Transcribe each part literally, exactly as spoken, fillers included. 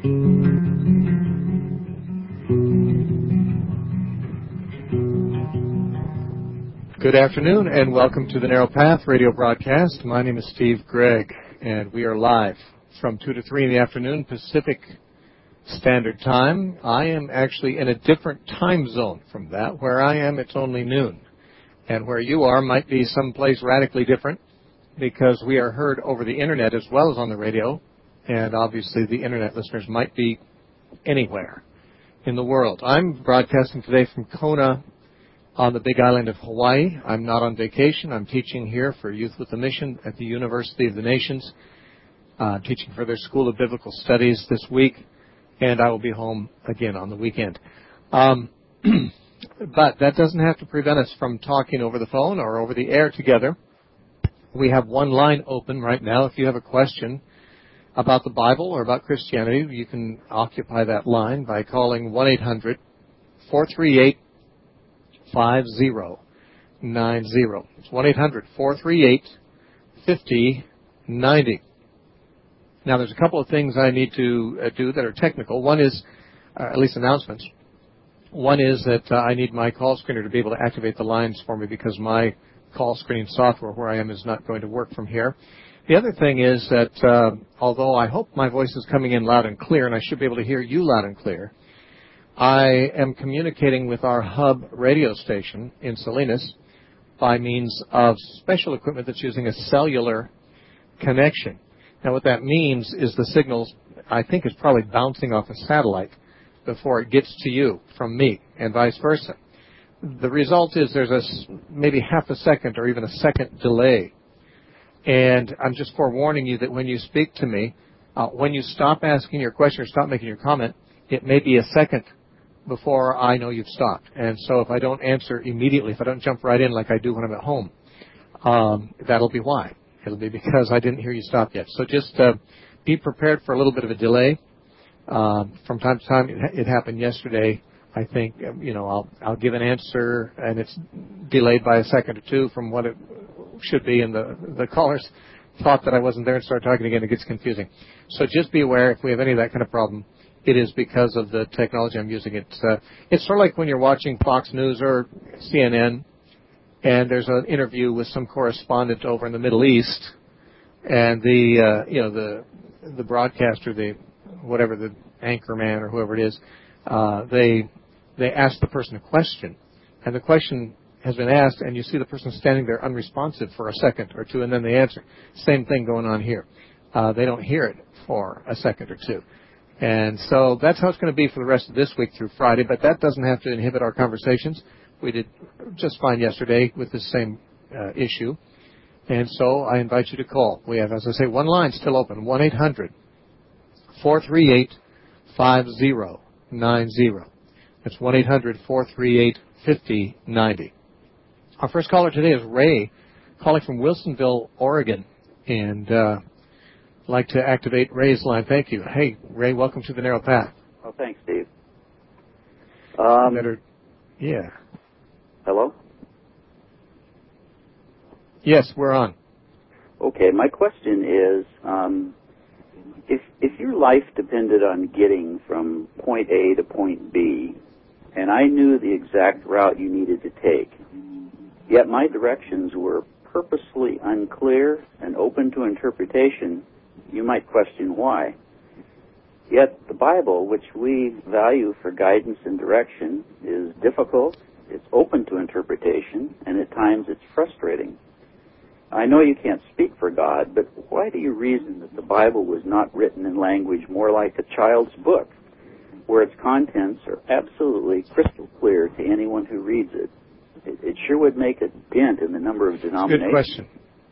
Good afternoon and welcome to the Narrow Path radio broadcast. My name is Steve Gregg and we are live from two to three in the afternoon Pacific Standard Time. I am actually in a different time zone from that. Where I am, it's only noon. And where you are might be someplace radically different because we are heard over the Internet as well as on the radio. And obviously the Internet listeners might be anywhere in the world. I'm broadcasting today from Kona on the big island of Hawaii. I'm not on vacation. I'm teaching here for Youth with a Mission at the University of the Nations. Uh, teaching for their School of Biblical Studies this week. And I will be home again on the weekend. Um, but that doesn't have to prevent us from talking over the phone or over the air together. We have one line open right now. If you have a question about the Bible or about Christianity, you can occupy that line by calling one eight hundred four three eight five zero nine zero. It's one eight hundred four three eight five zero nine zero. Now, there's a couple of things I need to uh, do that are technical. One is, uh, at least announcements. One is that uh, I need my call screener to be able to activate the lines for me because my call screening software where I am is not going to work from here. The other thing is that uh, although I hope my voice is coming in loud and clear and I should be able to hear you loud and clear, I am communicating with our hub radio station in Salinas by means of special equipment that's using a cellular connection. Now, what that means is the signals, I think, is probably bouncing off a satellite before it gets to you from me and vice versa. The result is there's a maybe half a second or even a second delay. And I'm just forewarning you that when you speak to me, uh, when you stop asking your question or stop making your comment, it may be a second before I know you've stopped. And so if I don't answer immediately, if I don't jump right in like I do when I'm at home, um, that'll be why. It'll be because I didn't hear you stop yet. So just uh, be prepared for a little bit of a delay. Um, from time to time, it, it happened yesterday. I think, you know, I'll I'll give an answer, and it's delayed by a second or two from what it should be, and the, the callers thought that I wasn't there and started talking again. It gets confusing. So just be aware if we have any of that kind of problem, it is because of the technology I'm using. It's, uh, it's sort of like when you're watching Fox News or C N N, and there's an interview with some correspondent over in the Middle East, and the uh, you know the the broadcaster, the whatever the anchor man or whoever it is, uh, they they ask the person a question, and the question has been asked, and you see the person standing there unresponsive for a second or two, and then they answer. Same thing going on here. Uh, they don't hear it for a second or two. And so that's how it's going to be for the rest of this week through Friday, but that doesn't have to inhibit our conversations. We did just fine yesterday with this same uh, issue. And so I invite you to call. We have, as I say, one line still open, one eight hundred four three eight five zero nine zero. That's one eight hundred four three eight five zero nine zero. Our first caller today is Ray, calling from Wilsonville, Oregon. And uh, I'd like to activate Ray's line. Thank you. Hey, Ray, welcome to the Narrow Path. Oh, thanks, Steve. Um, Better, yeah. Hello? Yes, we're on. Okay, my question is, um, if if your life depended on getting from point A to point B, and I knew the exact route you needed to take, yet my directions were purposely unclear and open to interpretation, you might question why. Yet the Bible, which we value for guidance and direction, is difficult, it's open to interpretation, and at times it's frustrating. I know you can't speak for God, but why do you reason that the Bible was not written in language more like a child's book, where its contents are absolutely crystal clear to anyone who reads it? It, it sure would make a dent in the number of denominations. Good question.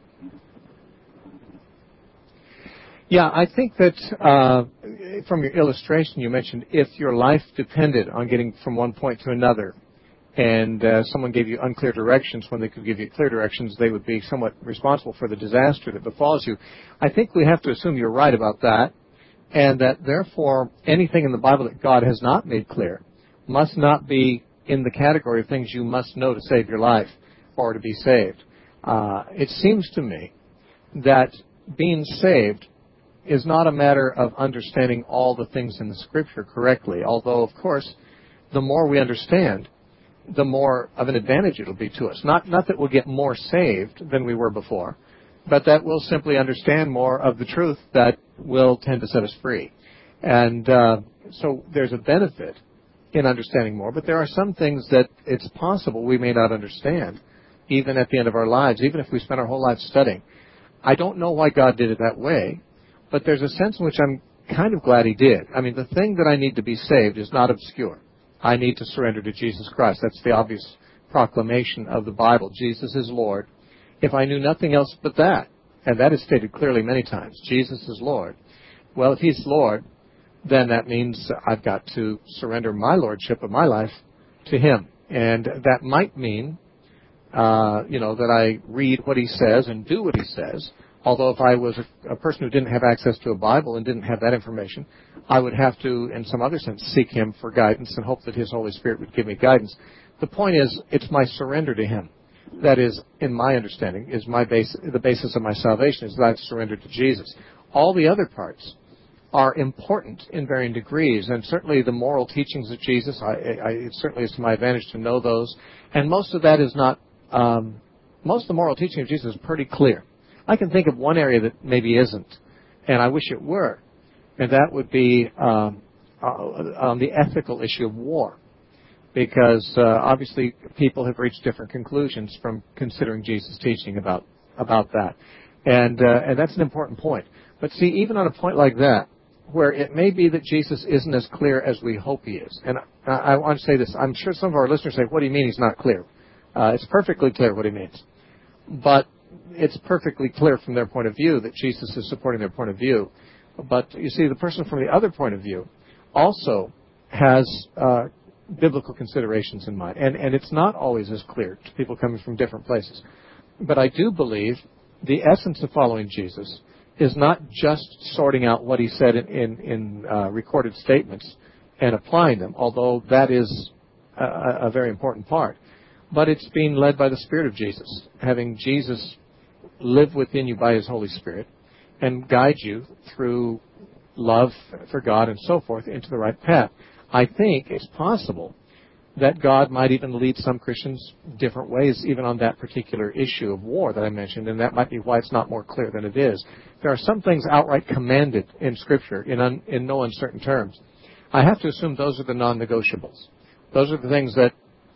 Yeah, I think that uh, from your illustration you mentioned, if your life depended on getting from one point to another, and uh, someone gave you unclear directions when they could give you clear directions, they would be somewhat responsible for the disaster that befalls you. I think we have to assume you're right about that, and that therefore anything in the Bible that God has not made clear must not be in the category of things you must know to save your life or to be saved. Uh, it seems to me that being saved is not a matter of understanding all the things in the Scripture correctly, although, of course, the more we understand, the more of an advantage it'll be to us. Not, not that we'll get more saved than we were before, but that we'll simply understand more of the truth that will tend to set us free. And uh, so there's a benefit in understanding more, but there are some things that it's possible we may not understand, even at the end of our lives, even if we spend our whole life studying. I don't know why God did it that way, but there's a sense in which I'm kind of glad He did. I mean, the thing that I need to be saved is not obscure. I need to surrender to Jesus Christ. That's the obvious proclamation of the Bible. Jesus is Lord. If I knew nothing else but that, and that is stated clearly many times, Jesus is Lord. Well, if He's Lord, then that means I've got to surrender my lordship of my life to Him. And that might mean, uh, you know, that I read what He says and do what He says. Although if I was a, a person who didn't have access to a Bible and didn't have that information, I would have to, in some other sense, seek Him for guidance and hope that His Holy Spirit would give me guidance. The point is, it's my surrender to Him. That is, in my understanding, is my base, the basis of my salvation, is that I've surrendered to Jesus. All the other parts are important in varying degrees, and certainly the moral teachings of Jesus, I, I, it certainly is to my advantage to know those. And most of that is not, um, most of the moral teaching of Jesus is pretty clear. I can think of one area that maybe isn't, and I wish it were, and that would be um, uh, on the ethical issue of war, because uh, obviously people have reached different conclusions from considering Jesus' teaching about about that, and uh, and that's an important point. But see, even on a point like that, where it may be that Jesus isn't as clear as we hope He is, and I, I want to say this, I'm sure some of our listeners say, "What do you mean He's not clear?" Uh, it's perfectly clear what He means, but it's perfectly clear from their point of view that Jesus is supporting their point of view. But you see, the person from the other point of view also has uh, biblical considerations in mind. And, and it's not always as clear to people coming from different places. But I do believe the essence of following Jesus is not just sorting out what He said in, in, in uh, recorded statements and applying them, although that is a, a very important part. But it's being led by the Spirit of Jesus, having Jesus live within you by His Holy Spirit and guide you through love for God and so forth into the right path. I think it's possible that God might even lead some Christians different ways, even on that particular issue of war that I mentioned, and that might be why it's not more clear than it is. There are some things outright commanded in Scripture in, un, in no uncertain terms. I have to assume those are the non-negotiables. Those are the things that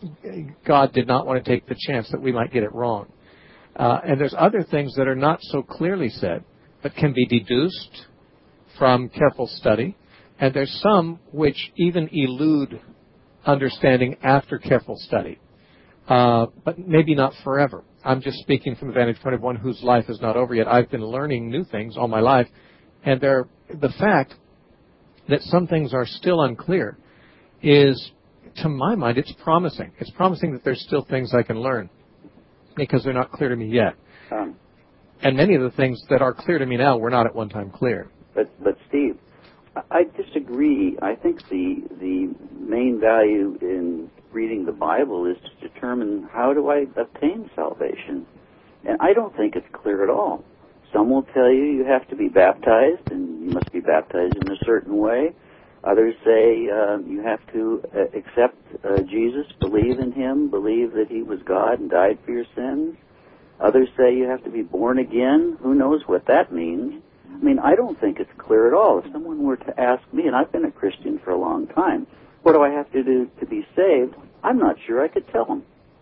God did not want to take the chance that we might get it wrong. Uh, and there's other things that are not so clearly said, but can be deduced from careful study. And there's some which even elude understanding after careful study, uh, but maybe not forever. I'm just speaking from the vantage point of one whose life is not over yet. I've been learning new things all my life, and there, the fact that some things are still unclear is, to my mind, it's promising. It's promising that there's still things I can learn, because they're not clear to me yet. Um, and many of the things that are clear to me now were not at one time clear. But, but Steve, I disagree. I think the the main value in reading the Bible is to determine how do I obtain salvation. And I don't think it's clear at all. Some will tell you you have to be baptized, and you must be baptized in a certain way. Others say uh, you have to uh, accept uh, Jesus, believe in Him, believe that He was God and died for your sins. Others say you have to be born again. Who knows what that means? I mean, I don't think it's clear at all. If someone were to ask me, and I've been a Christian for a long time, what do I have to do to be saved? I'm not sure I could tell them.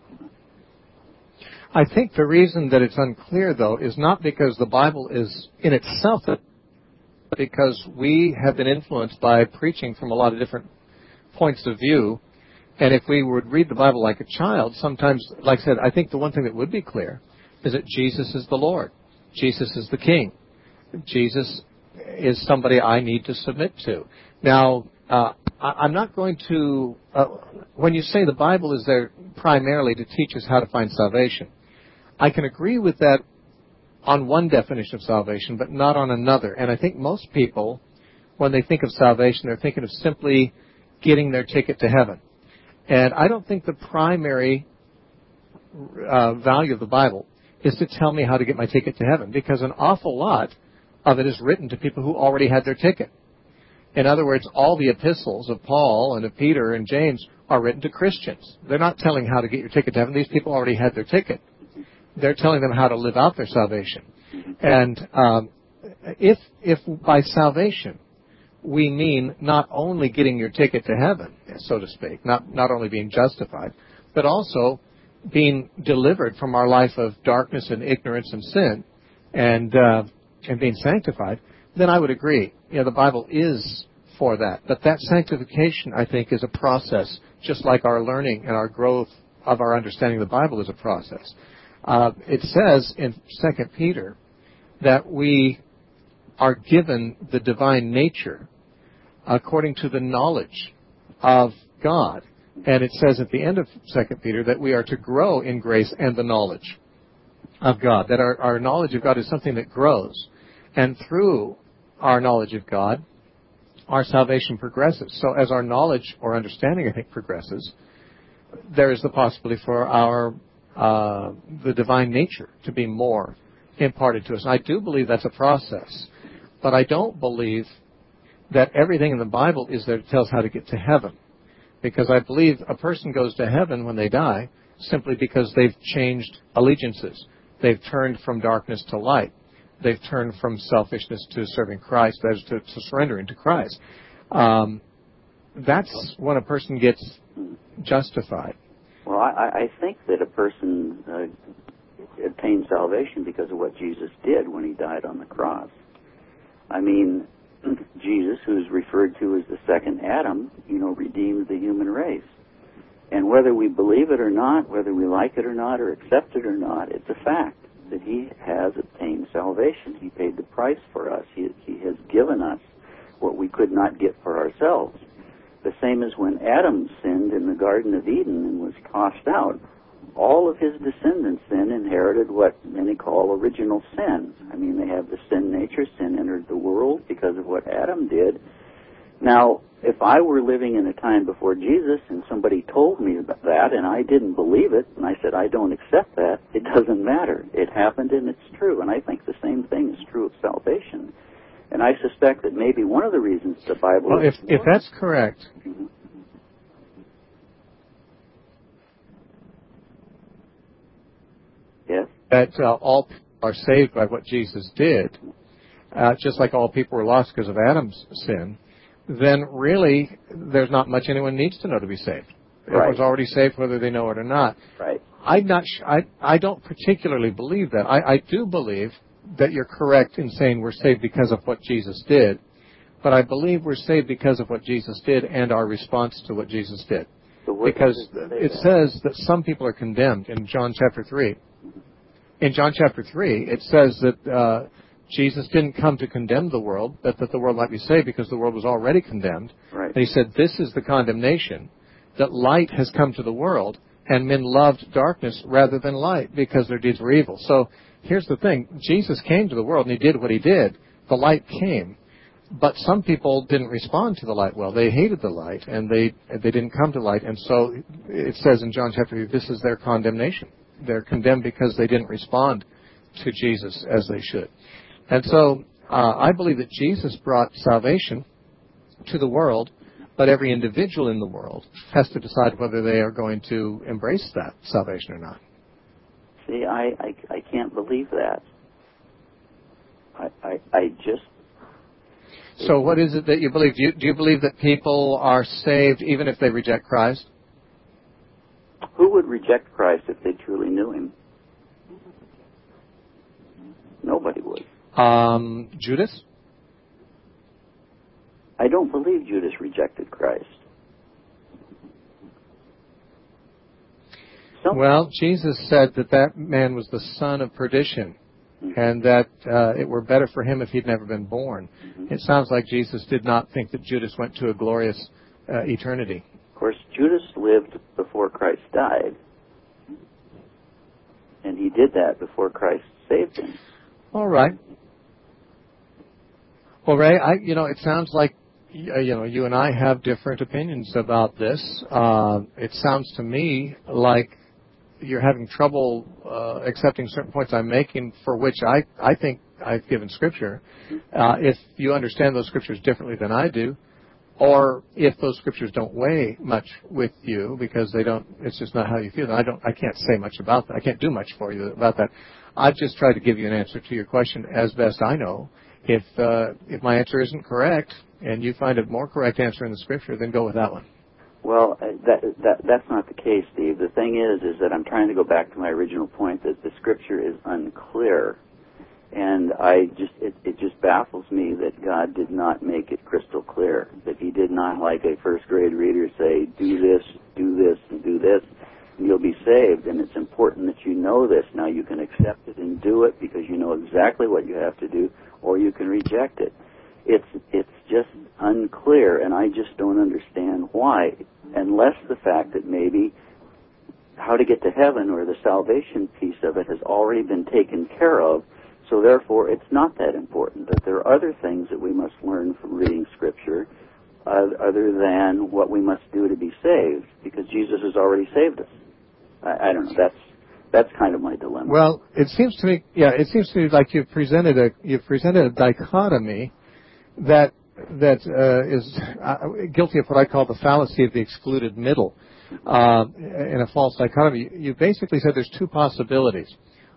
I think the reason that it's unclear, though, is not because the Bible is in itself, but because we have been influenced by preaching from a lot of different points of view. And if we would read the Bible like a child, sometimes, like I said, I think the one thing that would be clear is that Jesus is the Lord. Jesus is the King. Jesus is somebody I need to submit to. Now, uh, I, I'm not going to, uh, when you say the Bible is there primarily to teach us how to find salvation, I can agree with that on one definition of salvation, but not on another. And I think most people, when they think of salvation, they're thinking of simply getting their ticket to heaven. And I don't think the primary uh, value of the Bible is to tell me how to get my ticket to heaven, because an awful lot of it is written to people who already had their ticket. In other words, all the epistles of Paul and of Peter and James are written to Christians. They're not telling how to get your ticket to heaven. These people already had their ticket. They're telling them how to live out their salvation. And um, if if by salvation we mean not only getting your ticket to heaven, so to speak, not not only being justified, but also being delivered from our life of darkness and ignorance and sin, and uh, and being sanctified, then I would agree. You know, the Bible is for that. But that sanctification, I think, is a process, just like our learning and our growth of our understanding of the Bible is a process. Uh, it says in Second Peter that we are given the divine nature according to the knowledge of God. And it says at the end of Second Peter that we are to grow in grace and the knowledge of God, that our, our knowledge of God is something that grows. And through our knowledge of God, our salvation progresses. So as our knowledge or understanding, I think, progresses, there is the possibility for our uh, the divine nature to be more imparted to us. And I do believe that's a process, but I don't believe that everything in the Bible is there to tell us how to get to heaven, because I believe a person goes to heaven when they die simply because they've changed allegiances. They've turned from darkness to light. They've turned from selfishness to serving Christ, that is, to, to surrendering to Christ. Um, that's when a person gets justified. Well, I, I think that a person uh, obtains salvation because of what Jesus did when he died on the cross. I mean, Jesus, who's referred to as the second Adam, you know, redeemed the human race. And whether we believe it or not, whether we like it or not, or accept it or not, it's a fact that he has obtained salvation. He paid the price for us. He, he has given us what we could not get for ourselves. The same as when Adam sinned in the Garden of Eden and was cast out. All of his descendants then inherited what many call original sin. I mean, they have the sin nature. Sin entered the world because of what Adam did. Now, if I were living in a time before Jesus and somebody told me about that and I didn't believe it, and I said, I don't accept that, it doesn't matter. It happened and it's true. And I think the same thing is true of salvation. And I suspect that maybe one of the reasons the Bible... Well, if, if that's correct... Mm-hmm. Yes? That uh, all people are saved by what Jesus did, uh, just like all people were lost because of Adam's sin, then really there's not much anyone needs to know to be saved. Right. Everyone's already saved whether they know it or not. Right. I'm not sh- I, I don't particularly believe that. I, I do believe that you're correct in saying we're saved because of what Jesus did, but I believe we're saved because of what Jesus did and our response to what Jesus did. So what because does it, it says that some people are condemned in John chapter three. In John chapter three, it says that uh, Jesus didn't come to condemn the world, but that the world might be saved because the world was already condemned. Right. And he said, this is the condemnation, that light has come to the world, and men loved darkness rather than light because their deeds were evil. So here's the thing. Jesus came to the world, and he did what he did. The light came. But some people didn't respond to the light well. They hated the light, and they they didn't come to light. And so it says in John chapter three, this is their condemnation. They're condemned because they didn't respond to Jesus as they should. And so uh, I believe that Jesus brought salvation to the world, but every individual in the world has to decide whether they are going to embrace that salvation or not. See, I, I, I can't believe that. I, I, I just... So what is it that you believe? Do you, do you believe that people are saved even if they reject Christ? Who would reject Christ if they truly knew him? Nobody would. Um, Judas? I don't believe Judas rejected Christ. Some Well, Jesus said that that man was the son of perdition, mm-hmm. and that uh, it were better for him if he'd never been born. Mm-hmm. It sounds like Jesus did not think that Judas went to a glorious uh, eternity. Of course, Judas lived before Christ died, and he did that before Christ saved him. All right. Well, Ray, I, you know, it sounds like, you know, you and I have different opinions about this. Uh, it sounds to me like you're having trouble uh, accepting certain points I'm making, for which I, I think I've given Scripture, uh, if you understand those Scriptures differently than I do, or if those Scriptures don't weigh much with you because they don't, it's just not how you feel, then I don't, I can't say much about that. I can't do much for you about that. I've just tried to give you an answer to your question as best I know. If uh, if my answer isn't correct and you find a more correct answer in the Scripture, then go with that one. Well, uh, that, that that's not the case, Steve. The thing is, is that I'm trying to go back to my original point that the Scripture is unclear, and I just it, it just baffles me that God did not make it crystal clear. That He did not, like a first grade reader, say, do this, do this, and do this, and you'll be saved. And it's important that you know this. Now you can accept it and do it because you know exactly what you have to do, or you can reject it. It's it's just unclear, and I just don't understand why, unless the fact that maybe how to get to heaven or the salvation piece of it has already been taken care of, so therefore it's not that important, that there are other things that we must learn from reading Scripture uh, other than what we must do to be saved, because Jesus has already saved us. I, I don't know, that's that's kind of my dilemma. Well, it seems to me, yeah, it seems to me like you've presented a, you've presented a dichotomy that that uh, is uh, guilty of what I call the fallacy of the excluded middle. Uh, in a false dichotomy, you basically said there's two possibilities.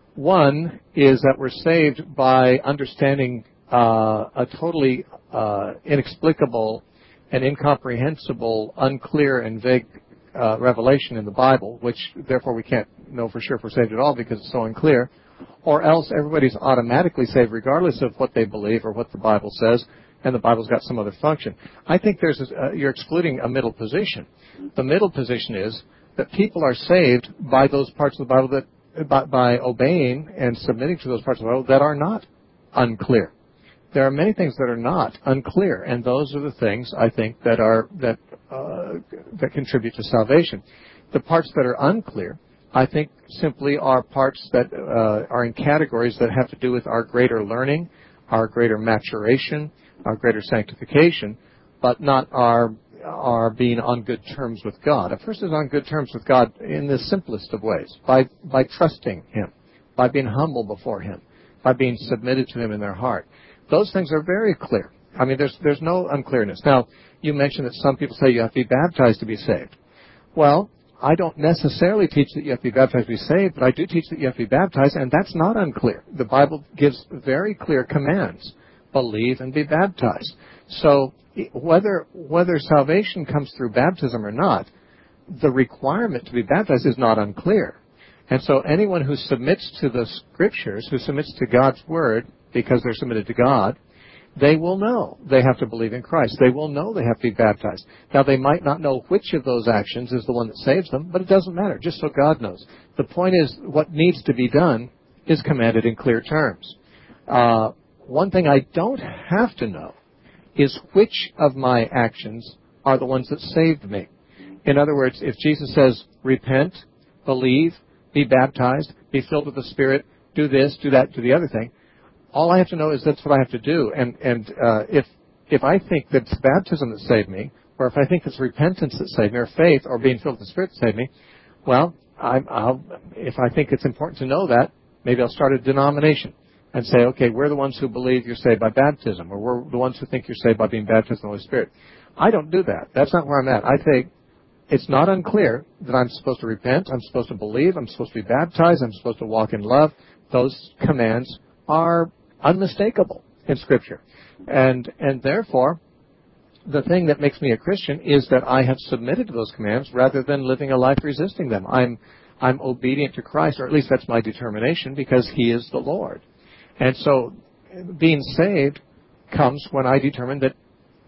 One is that we're saved by understanding uh, a totally uh, inexplicable and incomprehensible, unclear and vague uh, revelation in the Bible, which therefore we can't know for sure if we're saved at all because it's so unclear, or else everybody's automatically saved regardless of what they believe or what the Bible says, and the Bible's got some other function. I think there's a, uh, you're excluding a middle position. The middle position is that people are saved by those parts of the Bible that, by, by obeying and submitting to those parts of the Bible that are not unclear. There are many things that are not unclear, and those are the things I think that are that uh, that contribute to salvation. The parts that are unclear, I think, simply are parts that uh, are in categories that have to do with our greater learning, our greater maturation, our greater sanctification, but not our our being on good terms with God. A person is on good terms with God in the simplest of ways, by by trusting Him, by being humble before Him, by being submitted to Him in their heart. Those things are very clear. I mean, there's there's no unclearness. Now, you mentioned that some people say you have to be baptized to be saved. Well, I don't necessarily teach that you have to be baptized to be saved, but I do teach that you have to be baptized, and that's not unclear. The Bible gives very clear commands. Believe and be baptized. So whether whether salvation comes through baptism or not, the requirement to be baptized is not unclear. And so anyone who submits to the Scriptures, who submits to God's Word because they're submitted to God, they will know they have to believe in Christ. They will know they have to be baptized. Now, they might not know which of those actions is the one that saves them, but it doesn't matter, just so God knows. The point is, what needs to be done is commanded in clear terms. Uh, One thing I don't have to know is which of my actions are the ones that saved me. In other words, if Jesus says, repent, believe, be baptized, be filled with the Spirit, do this, do that, do the other thing, all I have to know is that's what I have to do. And, and uh, if if I think that it's baptism that saved me, or if I think it's repentance that saved me, or faith, or being filled with the Spirit that saved me, well, I'm, I'll, if I think it's important to know that, maybe I'll start a denomination and say, okay, we're the ones who believe you're saved by baptism, or we're the ones who think you're saved by being baptized in the Holy Spirit. I don't do that. That's not where I'm at. I think it's not unclear that I'm supposed to repent, I'm supposed to believe, I'm supposed to be baptized, I'm supposed to walk in love. Those commands are unmistakable in Scripture. And and therefore, the thing that makes me a Christian is that I have submitted to those commands rather than living a life resisting them. I'm I'm obedient to Christ, or at least that's my determination, because He is the Lord. And so being saved comes when I determine that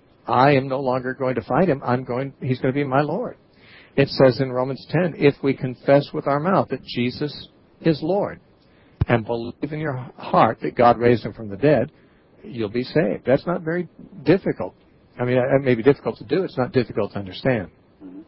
I am no longer going to fight Him. I'm going, He's going to be my Lord. It says in Romans ten, if we confess with our mouth that Jesus is Lord and believe in your heart that God raised Him from the dead, you'll be saved. That's not very difficult. I mean, it may be difficult to do. It's not difficult to understand. Mm-hmm.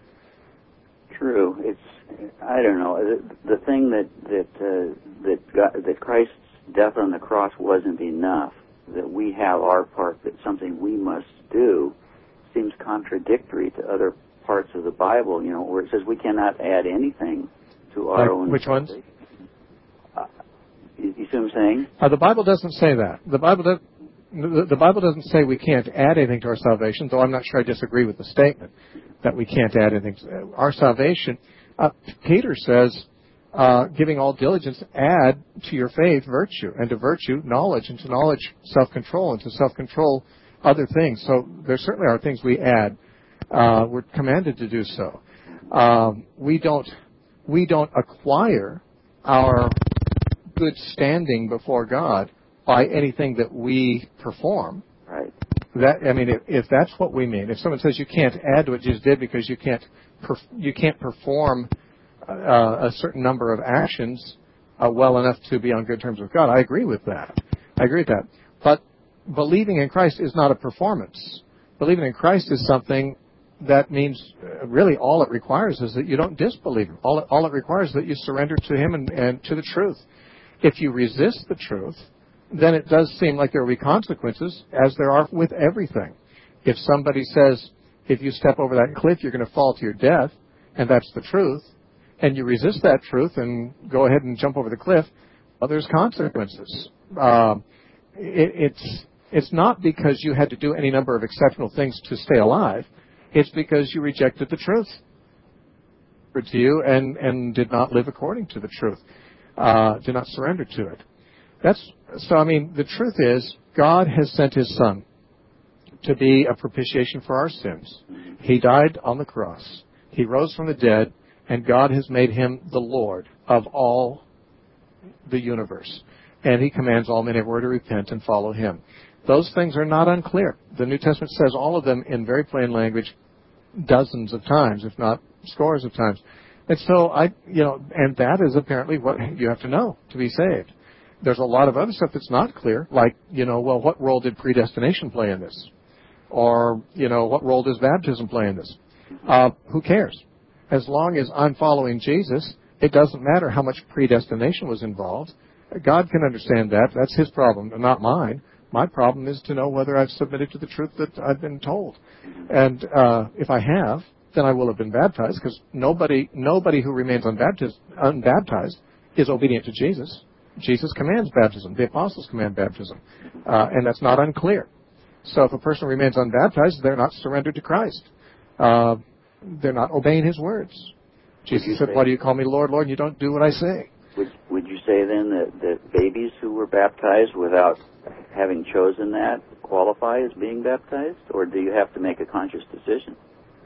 True. It's, I don't know. The, the thing that that uh, that God, that Christ's death on the cross wasn't enough, that we have our part, that something we must do, seems contradictory to other parts of the Bible, you know, where it says we cannot add anything to our like own. Which ones? Uh, you, you You see what I'm saying? Uh, the Bible doesn't say that. The Bible does. The, the Bible doesn't say we can't add anything to our salvation, though I'm not sure I disagree with the statement that we can't add anything. Our salvation, uh, Peter says, uh, giving all diligence, add to your faith virtue, and to virtue knowledge, and to knowledge self-control, and to self-control other things. So there certainly are things we add. Uh, we're commanded to do so. Um, we don't we don't acquire our good standing before God by anything that we perform. Right. That I mean, if, if that's what we mean, if someone says you can't add to what Jesus did because you can't perf- you can't perform uh, a certain number of actions uh, well enough to be on good terms with God, I agree with that. I agree with that. But believing in Christ is not a performance. Believing in Christ is something that means uh, really all it requires is that you don't disbelieve Him. All it, all it requires is that you surrender to Him and, and to the truth. If you resist the truth, then it does seem like there will be consequences, as there are with everything. If somebody says, if you step over that cliff, you're going to fall to your death, and that's the truth, and you resist that truth and go ahead and jump over the cliff, well, there's consequences. Uh, it, it's it's not because you had to do any number of exceptional things to stay alive. It's because you rejected the truth to you and, and did not live according to the truth, uh, did not surrender to it. That's so. I mean, the truth is, God has sent His Son to be a propitiation for our sins. He died on the cross. He rose from the dead, and God has made Him the Lord of all the universe. And He commands all men everywhere to repent and follow Him. Those things are not unclear. The New Testament says all of them in very plain language, dozens of times, if not scores of times. And so I, you know, and that is apparently what you have to know to be saved. There's a lot of other stuff that's not clear, like, you know, well, what role did predestination play in this? Or, you know, what role does baptism play in this? Uh, who cares? As long as I'm following Jesus, it doesn't matter how much predestination was involved. God can understand that. That's His problem, not mine. My problem is to know whether I've submitted to the truth that I've been told. And uh, if I have, then I will have been baptized, because nobody, nobody who remains unbaptized, unbaptized is obedient to Jesus. Jesus commands baptism. The apostles command baptism. Uh, and that's not unclear. So if a person remains unbaptized, they're not surrendered to Christ. Uh, they're not obeying His words. Jesus said, why do you call me Lord, Lord, and you don't do what I say? Would, would you say then that, that babies who were baptized without having chosen that qualify as being baptized? Or do you have to make a conscious decision?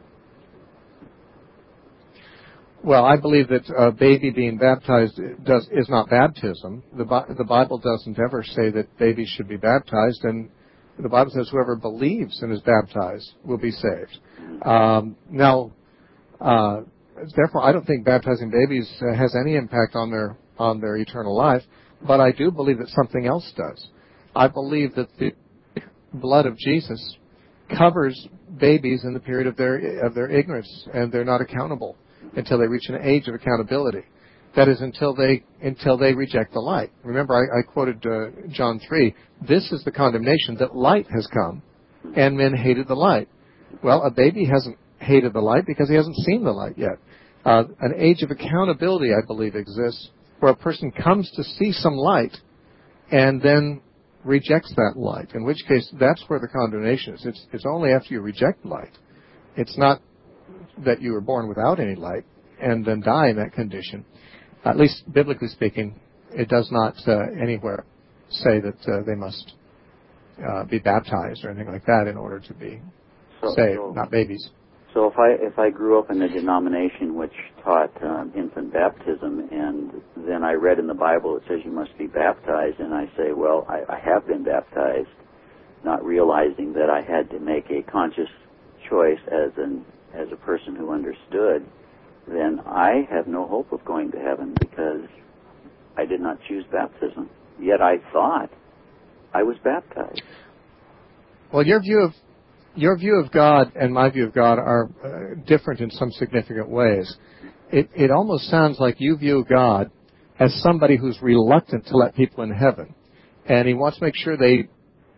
Well, I believe that a baby being baptized does is not baptism. The, the Bible doesn't ever say that babies should be baptized, and the Bible says whoever believes and is baptized will be saved. Um, now, uh, therefore, I don't think baptizing babies uh, has any impact on their on their eternal life, but I do believe that something else does. I believe that the blood of Jesus covers babies in the period of their of their ignorance, and they're not accountable until they reach an age of accountability. That is, until they until they reject the light. Remember, I, I quoted uh, John three. This is the condemnation, that light has come, and men hated the light. Well, a baby hasn't hated the light because he hasn't seen the light yet. Uh, an age of accountability, I believe, exists where a person comes to see some light and then rejects that light, in which case that's where the condemnation is. It's, it's only after you reject light. It's not that you were born without any light and then die in that condition. At least, biblically speaking, it does not uh, anywhere say that uh, they must uh, be baptized or anything like that in order to be so, saved, so, not babies. So if I if I grew up in a denomination which taught um, infant baptism, and then I read in the Bible it says you must be baptized, and I say, well, I, I have been baptized, not realizing that I had to make a conscious choice as an as a person who understood, then I have no hope of going to heaven because I did not choose baptism. Yet I thought I was baptized. Well, your view of your view of God and my view of God are uh, different in some significant ways. It, it almost sounds like you view God as somebody who's reluctant to let people in heaven, and He wants to make sure they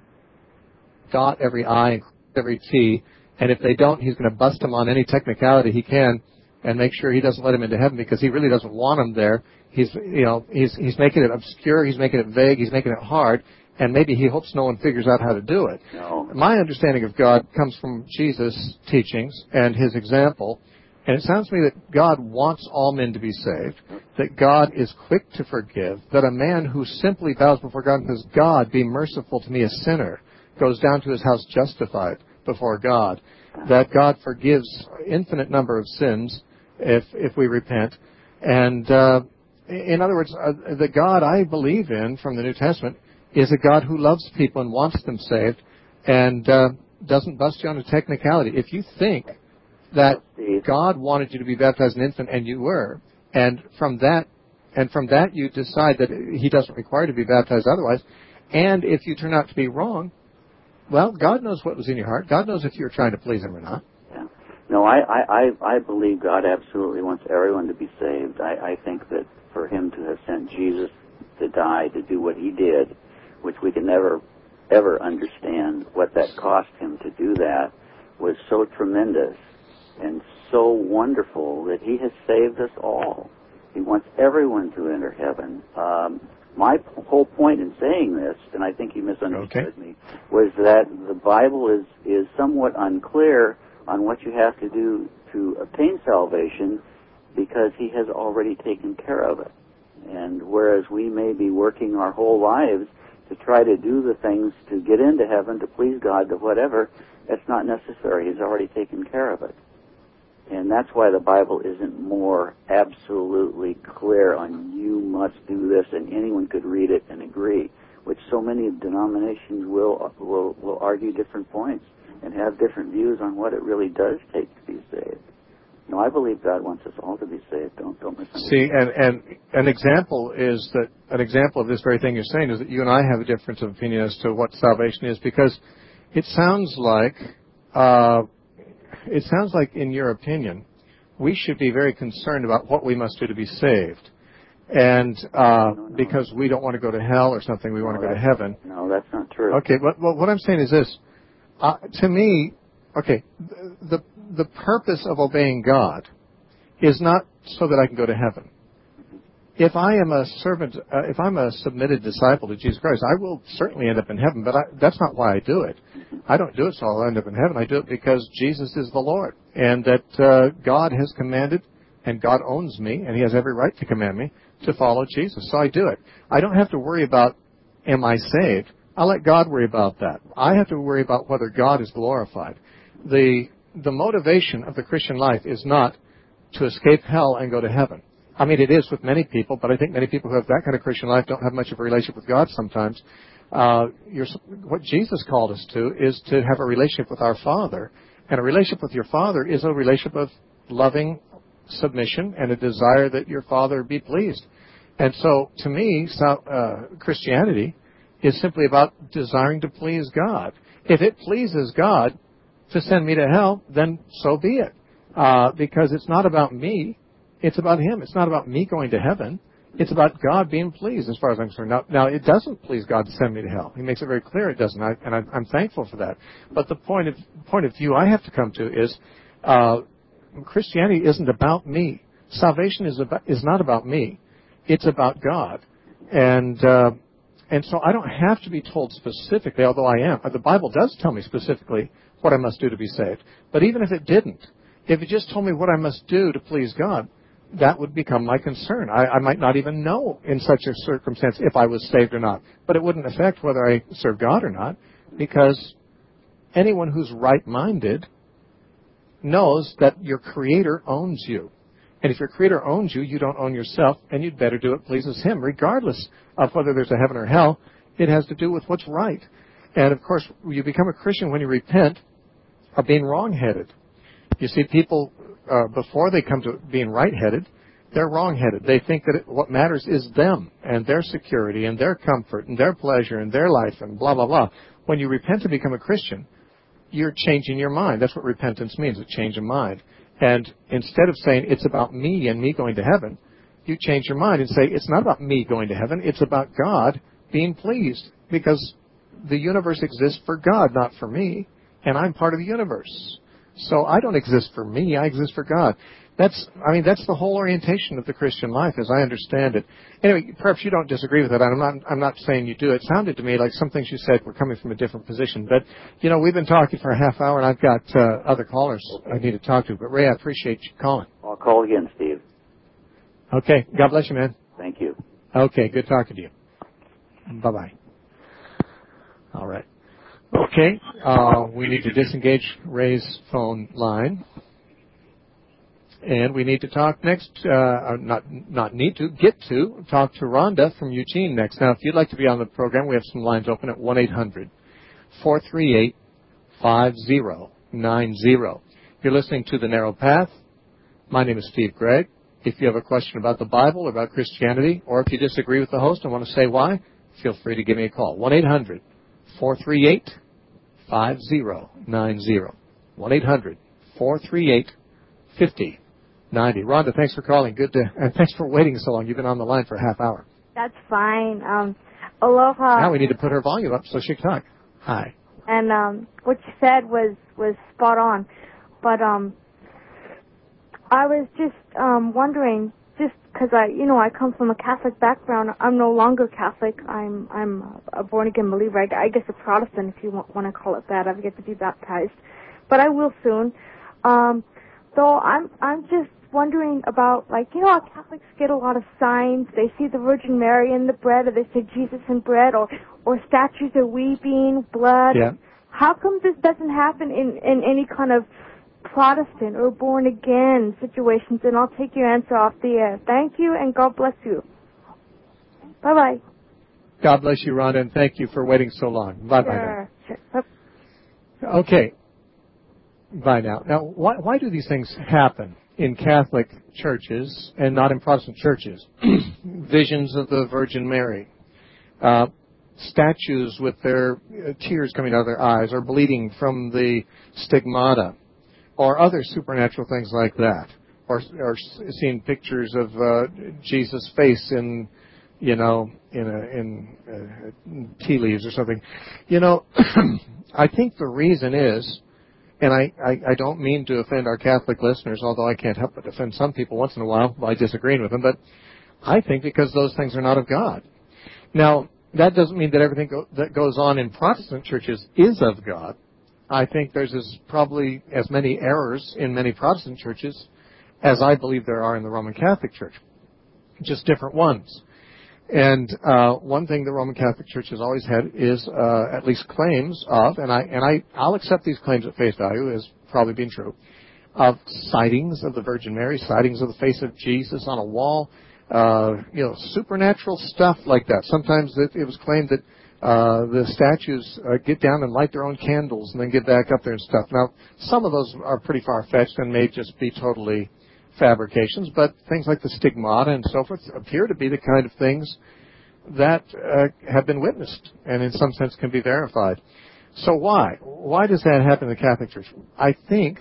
dot every I and cross every T, and if they don't, He's going to bust them on any technicality He can and make sure he doesn't let him into heaven because he really doesn't want him there. He's, you know, he's, he's making it obscure, he's making it vague, he's making it hard, and maybe he hopes no one figures out how to do it. No. My understanding of God comes from Jesus' teachings and his example, and it sounds to me that God wants all men to be saved, that God is quick to forgive, that a man who simply bows before God and says, God, be merciful to me, a sinner, goes down to his house justified before God, that God forgives infinite number of sins if if we repent. And uh, in other words, uh, the God I believe in from the New Testament is a God who loves people and wants them saved and uh, doesn't bust you on a technicality. If you think that God wanted you to be baptized as an infant and you were, and from that and from that you decide that he doesn't require you to be baptized otherwise, and if you turn out to be wrong, well, God knows what was in your heart. God knows if you were trying to please him or not. Yeah. No, I, I, I I believe God absolutely wants everyone to be saved. I, I think that for him to have sent Jesus to die to do what he did, which we can never, ever understand what that cost him to do that, was so tremendous and so wonderful that he has saved us all. He wants everyone to enter heaven. Um, my p- whole point in saying this, and I think he misunderstood okay. me, was that the Bible is, is somewhat unclear on what you have to do to obtain salvation because he has already taken care of it. And whereas we may be working our whole lives to try to do the things to get into heaven, to please God, to whatever, that's not necessary. He's already taken care of it. And that's why the Bible isn't more absolutely clear on you must do this, and anyone could read it and agree, which so many denominations will will will argue different points and have different views on what it really does take to be saved. No, I believe God wants us all to be saved. Don't don't misunderstand. See, and and an example is that an example of this very thing you're saying is that you and I have a difference of opinion as to what salvation is, because it sounds like. Uh, It sounds like, in your opinion, we should be very concerned about what we must do to be saved. And uh, no, no. because we don't want to go to hell or something, we no, want to go to heaven. No, that's not true. Okay, but well, what I'm saying is this. Uh, to me, okay, the, the purpose of obeying God is not so that I can go to heaven. If I am a servant, uh, if I'm a submitted disciple to Jesus Christ, I will certainly end up in heaven, but I, that's not why I do it. I don't do it so I'll end up in heaven. I do it because Jesus is the Lord, and that uh, God has commanded, and God owns me, and he has every right to command me to follow Jesus. So I do it. I don't have to worry about, am I saved? I'll let God worry about that. I have to worry about whether God is glorified. The, the motivation of the Christian life is not to escape hell and go to heaven. I mean, it is with many people, but I think many people who have that kind of Christian life don't have much of a relationship with God sometimes. Uh, you're, what Jesus called us to is to have a relationship with our Father. And a relationship with your Father is a relationship of loving submission and a desire that your Father be pleased. And so, to me, so, uh, Christianity is simply about desiring to please God. If it pleases God to send me to hell, then so be it. Uh, because it's not about me. It's about him. It's not about me going to heaven. It's about God being pleased, as far as I'm concerned. Now, now it doesn't please God to send me to hell. He makes it very clear it doesn't, I, and I, I'm thankful for that. But the point of point of view I have to come to is uh, Christianity isn't about me. Salvation is about, is not about me. It's about God, and uh, and so I don't have to be told specifically, although I am. The Bible does tell me specifically what I must do to be saved. But even if it didn't, if it just told me what I must do to please God, that would become my concern. I, I might not even know in such a circumstance if I was saved or not. But it wouldn't affect whether I serve God or not, because anyone who's right-minded knows that your Creator owns you. And if your Creator owns you, you don't own yourself, and you'd better do what pleases Him. Regardless of whether there's a heaven or hell, it has to do with what's right. And, of course, you become a Christian when you repent of being wrong-headed. You see, people, uh, before they come to being right-headed, they're wrong-headed. They think that it, what matters is them and their security and their comfort and their pleasure and their life and blah, blah, blah. When you repent to become a Christian, you're changing your mind. That's what repentance means, a change of mind. And instead of saying it's about me and me going to heaven, you change your mind and say it's not about me going to heaven. It's about God being pleased, because the universe exists for God, not for me, and I'm part of the universe. So I don't exist for me. I exist for God. That's, I mean, that's the whole orientation of the Christian life, as I understand it. Anyway, perhaps you don't disagree with it. I'm not, I'm not saying you do. It sounded to me like some things you said were coming from a different position. But, you know, we've been talking for a half hour, and I've got uh, other callers I need to talk to. But, Ray, I appreciate you calling. I'll call again, Steve. Okay. God bless you, man. Thank you. Okay. Good talking to you. Bye-bye. All right. Okay. Uh, we need to disengage Ray's phone line. And we need to talk next, uh, not not need to, get to, talk to Rhonda from Eugene next. Now, if you'd like to be on the program, we have some lines open at one eight hundred four three eight five zero nine zero. You're listening to The Narrow Path. My name is Steve Gregg. If you have a question about the Bible or about Christianity, or if you disagree with the host and want to say why, feel free to give me a call. one eight hundred four three eight five zero nine zero. one eight hundred four three eight five zero ninety. Rhonda, thanks for calling. Good to, and thanks for waiting so long. You've been on the line for a half hour. That's fine. Um, aloha. Now we need to put her volume up so she can talk. Hi. And um, what you said was, was spot on. But um, I was just um, wondering, just because I, you know, I come from a Catholic background. I'm no longer Catholic. I'm I'm a born again believer. I, I guess a Protestant, if you want, want to call it that. I've yet to be baptized, but I will soon. Um, so I'm I'm just wondering about, like, you know how Catholics get a lot of signs. They see the Virgin Mary in the bread, or they see Jesus in bread, or or statues are weeping, blood. Yeah. How come this doesn't happen in, in any kind of Protestant or born-again situations? And I'll take your answer off the air. Thank you, and God bless you. Bye-bye. God bless you, Rhonda, and thank you for waiting so long. Bye-bye. Sure. Sure. Okay. Bye now. Now, why, why do these things happen in Catholic churches and not in Protestant churches? Visions of the Virgin Mary. Uh, statues with their uh, tears coming out of their eyes, or bleeding from the stigmata, or other supernatural things like that, or, or seeing pictures of uh, Jesus' face in, you know, in a, in uh, tea leaves or something. You know, I think the reason is, and I, I, I don't mean to offend our Catholic listeners, although I can't help but offend some people once in a while by disagreeing with them, but I think because those things are not of God. Now, that doesn't mean that everything go, that goes on in Protestant churches is of God. I think there's as, probably as many errors in many Protestant churches as I believe there are in the Roman Catholic Church, just different ones. And uh, one thing the Roman Catholic Church has always had is uh, at least claims of, and I and I I'll accept these claims at face value as probably being true, of sightings of the Virgin Mary, sightings of the face of Jesus on a wall, uh, you know, supernatural stuff like that. Sometimes it, it was claimed that uh, the statues uh, get down and light their own candles and then get back up there and stuff. Now, some of those are pretty far-fetched and may just be totally fabrications, but things like the stigmata and so forth appear to be the kind of things that uh, have been witnessed and in some sense can be verified. So why? Why does that happen in the Catholic Church? I think,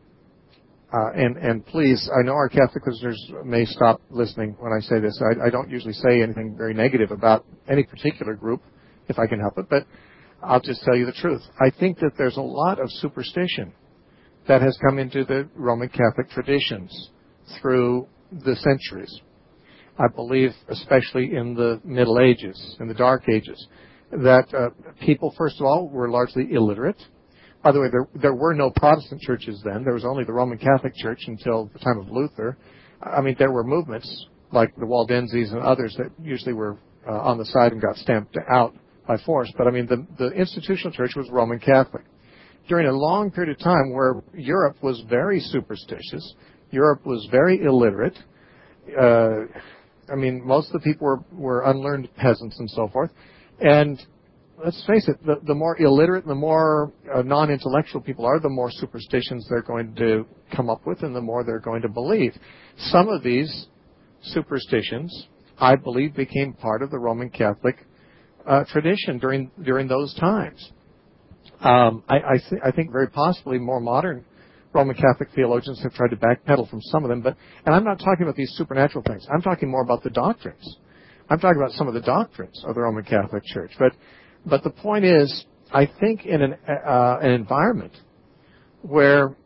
uh, and, and please, I know our Catholic listeners may stop listening when I say this. I, I don't usually say anything very negative about any particular group, if I can help it, but I'll just tell you the truth. I think that there's a lot of superstition that has come into the Roman Catholic traditions through the centuries. I believe, especially in the Middle Ages, in the Dark Ages, that uh, people, first of all, were largely illiterate. By the way, there, there were no Protestant churches then. There was only the Roman Catholic Church until the time of Luther. I mean, there were movements like the Waldenses and others that usually were uh, on the side and got stamped out by force. But, I mean, the, the institutional church was Roman Catholic. During a long period of time where Europe was very superstitious, Europe was very illiterate. Uh, I mean, most of the people were, were unlearned peasants and so forth. And let's face it, the, the more illiterate and the more uh, non-intellectual people are, the more superstitions they're going to come up with and the more they're going to believe. Some of these superstitions, I believe, became part of the Roman Catholic uh, tradition during during those times. Um, I, I, th- I think very possibly more modern Roman Catholic theologians have tried to backpedal from some of them, but and I'm not talking about these supernatural things. I'm talking more about the doctrines. I'm talking about some of the doctrines of the Roman Catholic Church. But but the point is, I think in an uh, an environment where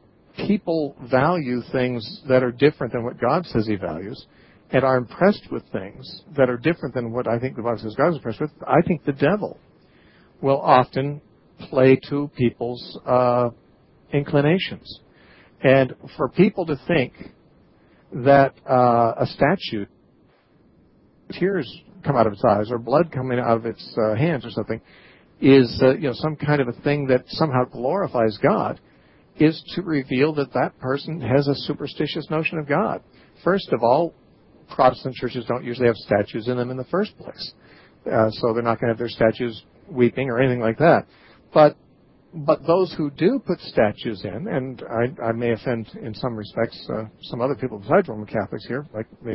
people value things that are different than what God says he values and are impressed with things that are different than what I think the Bible says God is impressed with, I think the devil will often play to people's uh, inclinations. And for people to think that uh, a statue, tears come out of its eyes or blood coming out of its uh, hands or something, is uh, you know some kind of a thing that somehow glorifies God, is to reveal that that person has a superstitious notion of God. First of all, Protestant churches don't usually have statues in them in the first place, uh, so they're not going to have their statues weeping or anything like that. But but those who do put statues in, and I, I may offend in some respects uh, some other people besides Roman Catholics here, like maybe